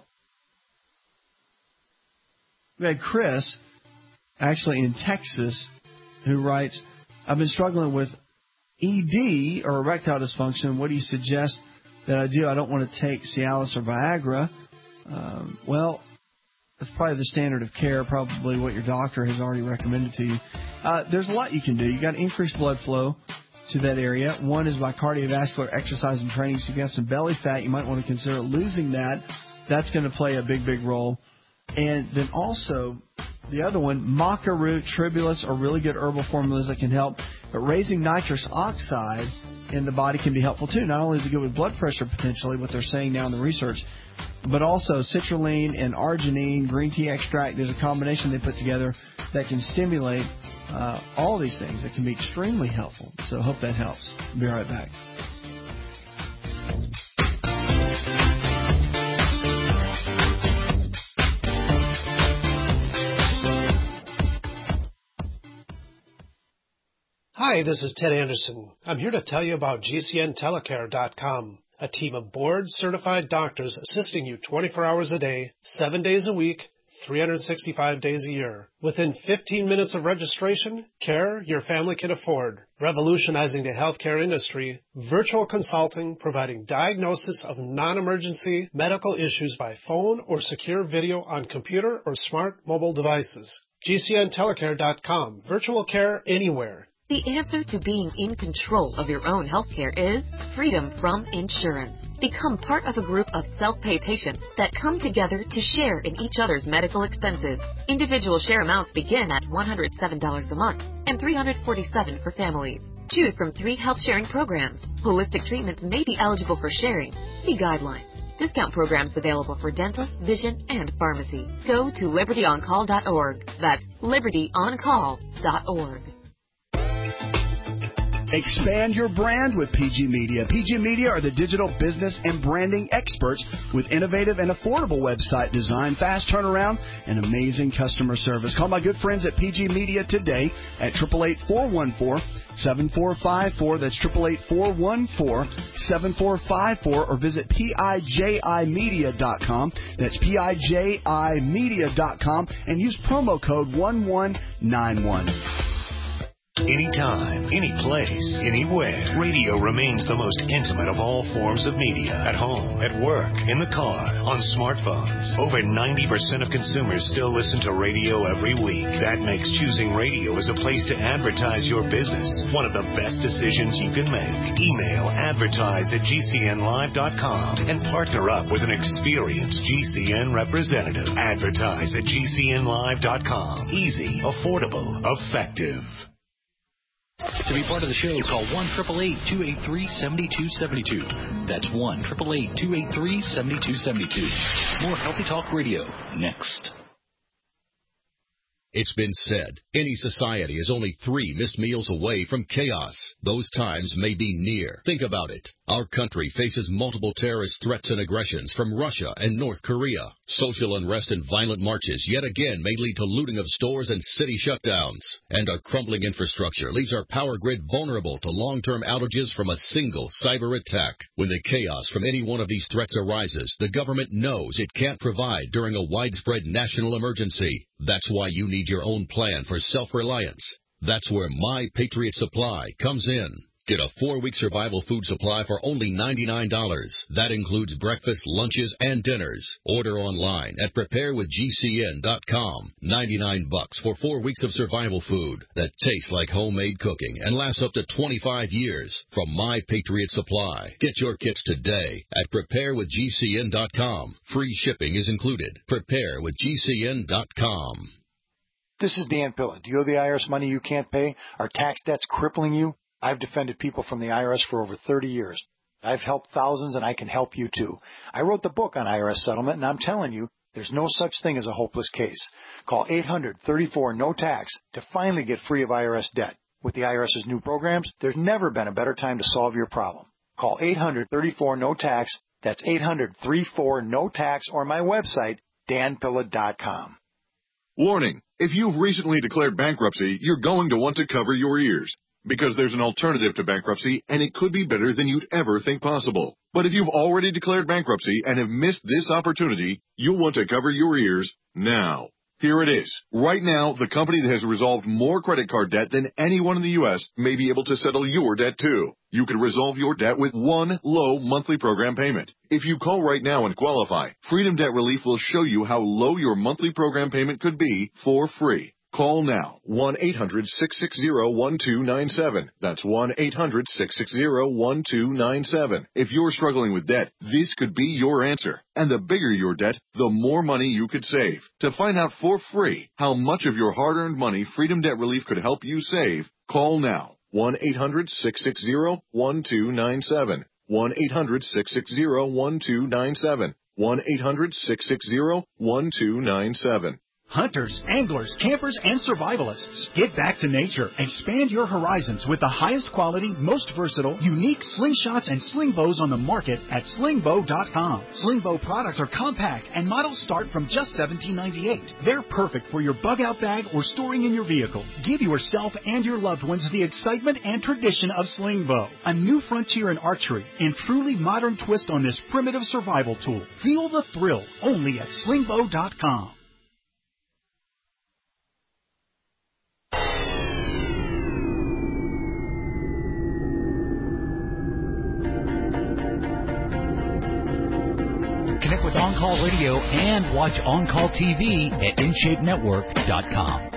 We had Chris, actually in Texas, who writes, "I've been struggling with E D or erectile dysfunction. What do you suggest that I do? I don't want to take Cialis or Viagra." Um, well. That's probably the standard of care, probably what your doctor has already recommended to you. Uh, there's a lot you can do. You've got to increase blood flow to that area. One is by cardiovascular exercise and training. So if you have some belly fat, you might want to consider losing that. That's going to play a big, big role. And then also, the other one, maca root, tribulus are really good herbal formulas that can help. But raising nitrous oxide in the body can be helpful too. Not only is it good with blood pressure potentially, what they're saying now in the research, but also citrulline and arginine, green tea extract. There's a combination they put together that can stimulate uh, all these things that can be extremely helpful. So I hope that helps. I'll be right back. Hi, this is Ted Anderson. I'm here to tell you about G C N telecare dot com, a team of board-certified doctors assisting you twenty-four hours a day, seven days a week, three hundred sixty-five days a year. Within fifteen minutes of registration, care your family can afford. Revolutionizing the healthcare industry, virtual consulting providing diagnosis of non-emergency medical issues by phone or secure video on computer or smart mobile devices. G C N telecare dot com. Virtual care anywhere. The answer to being in control of your own healthcare is freedom from insurance. Become part of a group of self-pay patients that come together to share in each other's medical expenses. Individual share amounts begin at one hundred seven dollars a month and three hundred forty-seven dollars for families. Choose from three health sharing programs. Holistic treatments may be eligible for sharing. See guidelines. Discount programs available for dental, vision, and pharmacy. Go to liberty on call dot org. That's liberty on call dot org. Expand your brand with P G Media. P G Media are the digital business and branding experts with innovative and affordable website design, fast turnaround, and amazing customer service. Call my good friends at P G Media today at eight eight eight, four one four, seven four five four. That's eight eight eight, four one four, seven four five four, or visit piji media dot com. That's piji media dot com and use promo code one one nine one. Anytime, any place, anywhere, radio remains the most intimate of all forms of media. At home, at work, in the car, on smartphones. Over ninety percent of consumers still listen to radio every week. That makes choosing radio as a place to advertise your business one of the best decisions you can make. Email advertise at G C N live dot com and partner up with an experienced G C N representative. Advertise at G C N live dot com. Easy, affordable, effective. To be part of the show, call one eight eight eight, two eight three, seven two seven two. That's one eight eight eight, two eight three, seven two seven two. More Healthy Talk Radio next. It's been said, any society is only three missed meals away from chaos. Those times may be near. Think about it. Our country faces multiple terrorist threats and aggressions from Russia and North Korea. Social unrest and violent marches yet again may lead to looting of stores and city shutdowns. And a crumbling infrastructure leaves our power grid vulnerable to long-term outages from a single cyber attack. When the chaos from any one of these threats arises, the government knows it can't provide during a widespread national emergency. That's why you need your own plan for self-reliance. That's where My Patriot Supply comes in. Get a four-week survival food supply for only ninety-nine dollars. That includes breakfast, lunches, and dinners. Order online at prepare with G C N dot com. ninety-nine bucks for four weeks of survival food that tastes like homemade cooking and lasts up to twenty-five years from My Patriot Supply. Get your kits today at prepare with G C N dot com. Free shipping is included. prepare with G C N dot com. This is Dan Pilla. Do you owe the I R S money you can't pay? Are tax debts crippling you? I've defended people from the I R S for over thirty years. I've helped thousands, and I can help you, too. I wrote the book on I R S settlement, and I'm telling you, there's no such thing as a hopeless case. Call eight hundred, thirty-four, no tax to finally get free of I R S debt. With the IRS's new programs, there's never been a better time to solve your problem. Call eight hundred, thirty-four, no tax. That's eight hundred, thirty-four, no tax, or my website, dan pilla dot com. Warning, if you've recently declared bankruptcy, you're going to want to cover your ears. Because there's an alternative to bankruptcy, and it could be better than you'd ever think possible. But if you've already declared bankruptcy and have missed this opportunity, you'll want to cover your ears now. Here it is. Right now, the company that has resolved more credit card debt than anyone in the U S may be able to settle your debt too. You can resolve your debt with one low monthly program payment. If you call right now and qualify, Freedom Debt Relief will show you how low your monthly program payment could be for free. Call now, one eight hundred, six six zero, one two nine seven. That's one eight hundred, six six zero, one two nine seven. If you're struggling with debt, this could be your answer. And the bigger your debt, the more money you could save. To find out for free how much of your hard-earned money Freedom Debt Relief could help you save, call now, one eight hundred, six six zero, one two nine seven. one eight hundred, six six zero, one two nine seven. one eight hundred, six six zero, one two nine seven. Hunters, anglers, campers, and survivalists. Get back to nature. Expand your horizons with the highest quality, most versatile, unique slingshots and sling bows on the market at sling bow dot com. Sling bow products are compact and models start from just seventeen ninety-eight. They're perfect for your bug out bag or storing in your vehicle. Give yourself and your loved ones the excitement and tradition of sling bow. A new frontier in archery and truly modern twist on this primitive survival tool. Feel the thrill only at sling bow dot com. On-Call Radio and watch On-Call T V at in shape network dot com.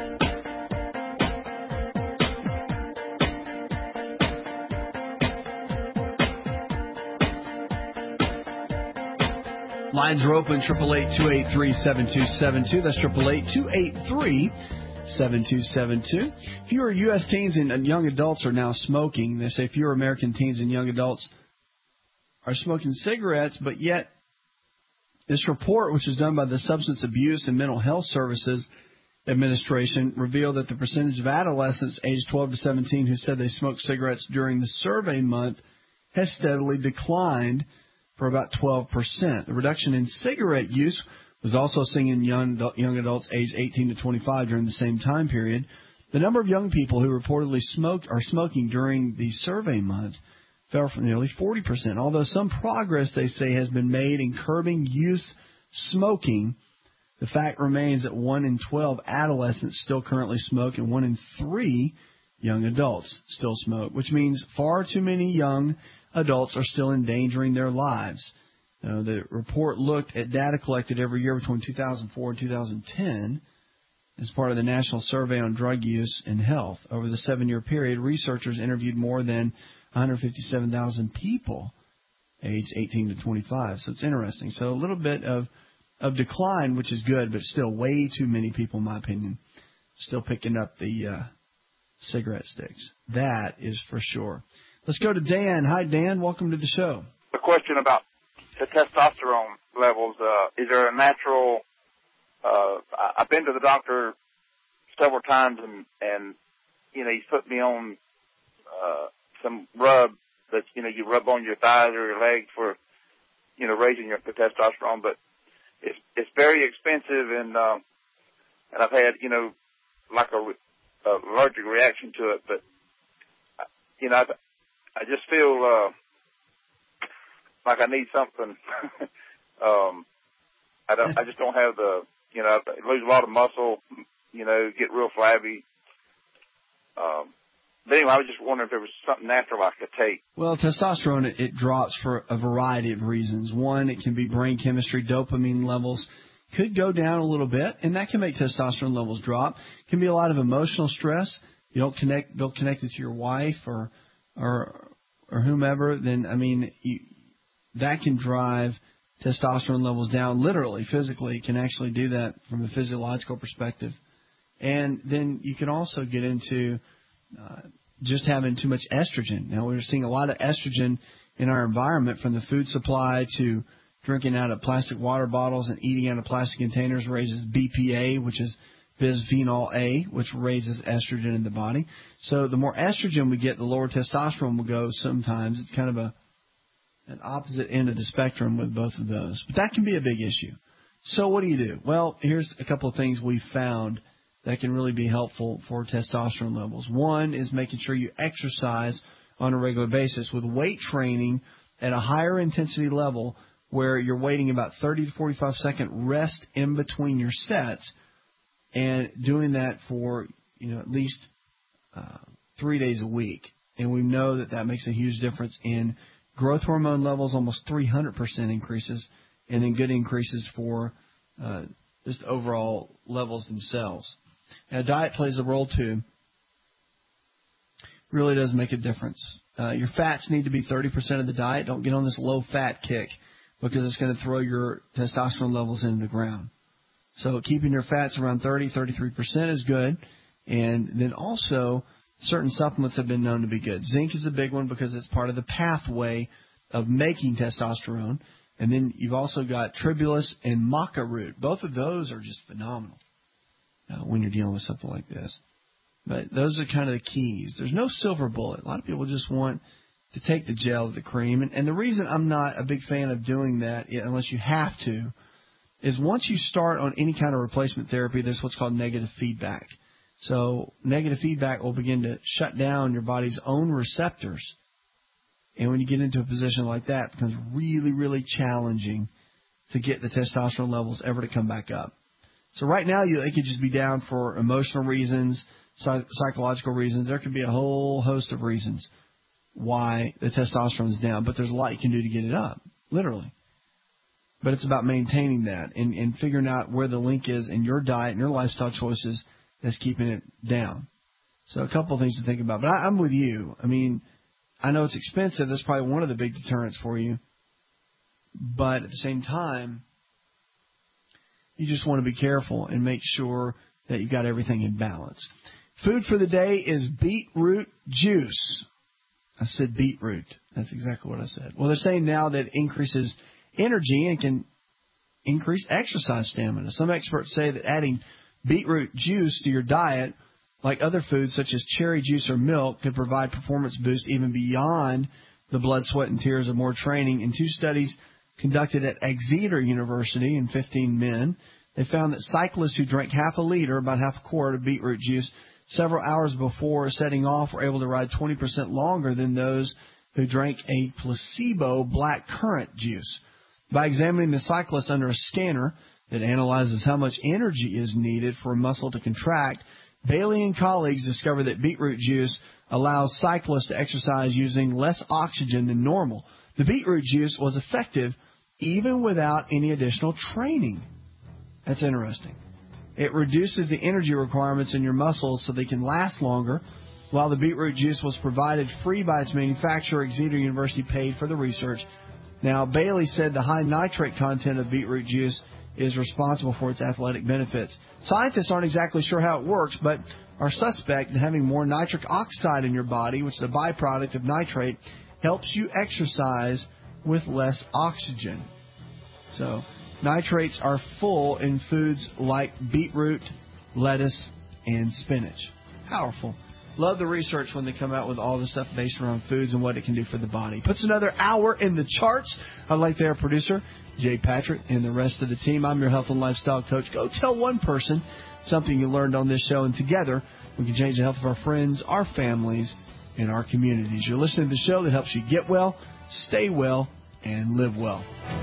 Lines are open, triple eight, two eight three, seven two seven two. That's triple eight, two eight three, seven two seven two. Fewer U S teens and young adults are now smoking. They say fewer American teens and young adults are smoking cigarettes, but yet this report, which was done by the Substance Abuse and Mental Health Services Administration, revealed that the percentage of adolescents aged twelve to seventeen who said they smoked cigarettes during the survey month has steadily declined for about twelve percent. The reduction in cigarette use was also seen in young, young adults aged eighteen to twenty-five during the same time period. The number of young people who reportedly smoked are smoking during the survey month fell from nearly forty percent. Although some progress, they say, has been made in curbing youth smoking, the fact remains that one in twelve adolescents still currently smoke and one in three young adults still smoke, which means far too many young adults are still endangering their lives. Uh, the report looked at data collected every year between two thousand four and two thousand ten as part of the National Survey on Drug Use and Health. Over the seven-year period, researchers interviewed more than one hundred fifty-seven thousand people aged eighteen to twenty-five. So it's interesting. So a little bit of, of decline, which is good, but still way too many people, in my opinion, still picking up the uh, cigarette sticks. That is for sure. Let's go to Dan. Hi, Dan. Welcome to the show. A question about the testosterone levels. Uh, is there a natural, uh, I've been to the doctor several times and, and, you know, he's put me on, uh, some rub that, you know, you rub on your thighs or your legs for, you know, raising your the testosterone, but it's, it's very expensive and, um, and I've had, you know, like a, a allergic reaction to it, but, you know, I've, I just feel uh, like I need something. um, I don't. I just don't have the. You know, I lose a lot of muscle. You know, get real flabby. Um, but anyway, I was just wondering if there was something natural I could take. Well, testosterone it, it drops for a variety of reasons. One, it can be brain chemistry. Dopamine levels could go down a little bit, and that can make testosterone levels drop. It can be a lot of emotional stress. You don't connect. Don't connect it to your wife or. or or whomever, then, I mean, you, that can drive testosterone levels down literally, physically. It can actually do that from a physiological perspective. And then you can also get into uh, just having too much estrogen. Now, we're seeing a lot of estrogen in our environment, from the food supply to drinking out of plastic water bottles and eating out of plastic containers raises B P A, which is bisphenol A, which raises estrogen in the body. So the more estrogen we get, the lower testosterone will go sometimes. It's kind of a an opposite end of the spectrum with both of those. But that can be a big issue. So what do you do? Well, here's a couple of things we've found that can really be helpful for testosterone levels. One is making sure you exercise on a regular basis with weight training at a higher intensity level where you're waiting about thirty to forty-five second rest in between your sets, and doing that for, you know, at least uh, three days a week. And we know that that makes a huge difference in growth hormone levels, almost three hundred percent increases, and then good increases for uh, just overall levels themselves. Now, diet plays a role, too. Really does make a difference. Uh, your fats need to be thirty percent of the diet. Don't get on this low-fat kick because it's going to throw your testosterone levels into the ground. So keeping your fats around thirty, thirty-three percent is good. And then also, certain supplements have been known to be good. Zinc is a big one because it's part of the pathway of making testosterone. And then you've also got tribulus and maca root. Both of those are just phenomenal uh, when you're dealing with something like this. But those are kind of the keys. There's no silver bullet. A lot of people just want to take the gel or the cream. And, and the reason I'm not a big fan of doing that, unless you have to, is once you start on any kind of replacement therapy, there's what's called negative feedback. So negative feedback will begin to shut down your body's own receptors. And when you get into a position like that, it becomes really, really challenging to get the testosterone levels ever to come back up. So right now, you, it could just be down for emotional reasons, psych- psychological reasons. There could be a whole host of reasons why the testosterone is down, but there's a lot you can do to get it up, literally. but it's about maintaining that and, and figuring out where the link is in your diet and your lifestyle choices that's keeping it down. So a couple of things to think about. But I, I'm with you. I mean, I know it's expensive. That's probably one of the big deterrents for you. But at the same time, you just want to be careful and make sure that you've got everything in balance. Food for the day is beetroot juice. I said beetroot. That's exactly what I said. Well, they're saying now that it increases energy and can increase exercise stamina. Some experts say that adding beetroot juice to your diet, like other foods such as cherry juice or milk, could provide performance boost even beyond the blood, sweat, and tears of more training. In two studies conducted at Exeter University in fifteen men, they found that cyclists who drank half a liter, about half a quart of beetroot juice, several hours before setting off were able to ride twenty percent longer than those who drank a placebo black currant juice. By examining the cyclists under a scanner that analyzes how much energy is needed for a muscle to contract, Bailey and colleagues discovered that beetroot juice allows cyclists to exercise using less oxygen than normal. The beetroot juice was effective even without any additional training. That's interesting. It reduces the energy requirements in your muscles so they can last longer. While the beetroot juice was provided free by its manufacturer, Exeter University paid for the research. Now, Bailey said the high nitrate content of beetroot juice is responsible for its athletic benefits. Scientists aren't exactly sure how it works, but are suspect that having more nitric oxide in your body, which is a byproduct of nitrate, helps you exercise with less oxygen. So, nitrates are full in foods like beetroot, lettuce, and spinach. Powerful. Love the research when they come out with all the stuff based around foods and what it can do for the body. Puts another hour in the charts. I'd like their producer, Jay Patrick, and the rest of the team. I'm your health and lifestyle coach. Go tell one person something you learned on this show, and together we can change the health of our friends, our families, and our communities. You're listening to the show that helps you get well, stay well, and live well.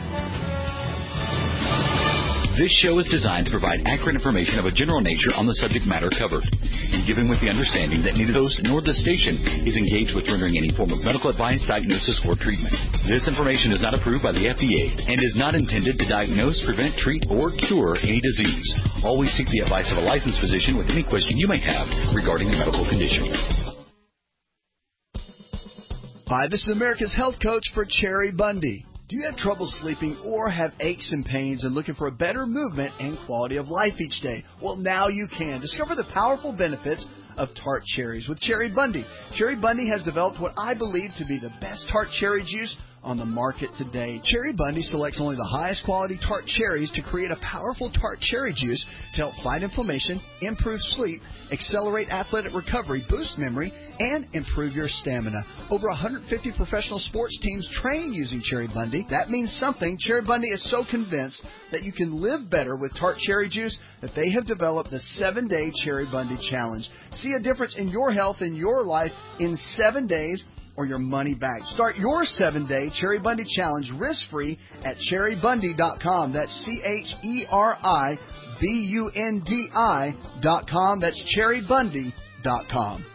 This show is designed to provide accurate information of a general nature on the subject matter covered, and given with the understanding that neither the host nor the station is engaged with rendering any form of medical advice, diagnosis, or treatment. This information is not approved by the F D A and is not intended to diagnose, prevent, treat, or cure any disease. Always seek the advice of a licensed physician with any question you may have regarding a medical condition. Hi, this is America's health coach for Cherry Bundy. Do you have trouble sleeping or have aches and pains and looking for a better movement and quality of life each day? Well, now you can. Discover the powerful benefits of tart cherries with Cherry Bundy. Cherry Bundy has developed what I believe to be the best tart cherry juice on the market today. Cherry Bundy selects only the highest quality tart cherries to create a powerful tart cherry juice to help fight inflammation, improve sleep, accelerate athletic recovery, boost memory, and improve your stamina. Over one hundred fifty professional sports teams train using Cherry Bundy. That means something. Cherry Bundy is so convinced that you can live better with tart cherry juice that they have developed the seven-day Cherry Bundy Challenge. See a difference in your health and your life in seven days or your money back. Start your seven-day Cherry Bundy Challenge risk-free at cherry bundy dot com. That's C H E R I B U N D I dot com. That's cherry bundy dot com.